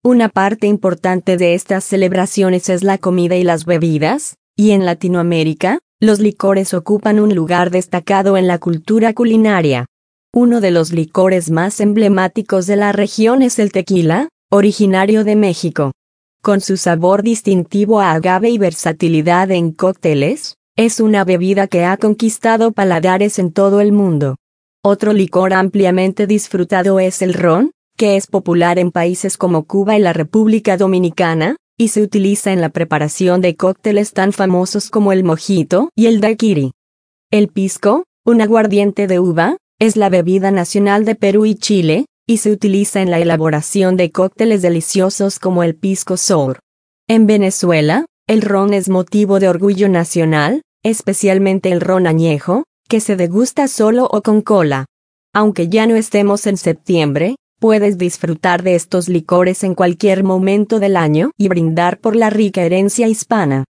Una parte importante de estas celebraciones es la comida y las bebidas, y en Latinoamérica, los licores ocupan un lugar destacado en la cultura culinaria. Uno de los licores más emblemáticos de la región es el tequila, originario de México. Con su sabor distintivo a agave y versatilidad en cócteles, es una bebida que ha conquistado paladares en todo el mundo. Otro licor ampliamente disfrutado es el ron, que es popular en países como Cuba y la República Dominicana, y se utiliza en la preparación de cócteles tan famosos como el mojito y el daiquiri. El pisco, un aguardiente de uva, es la bebida nacional de Perú y Chile, y se utiliza en la elaboración de cócteles deliciosos como el pisco sour. En Venezuela, el ron es motivo de orgullo nacional, especialmente el ron añejo, que se degusta solo o con cola. Aunque ya no estemos en septiembre, puedes disfrutar de estos licores en cualquier momento del año y brindar por la rica herencia hispana.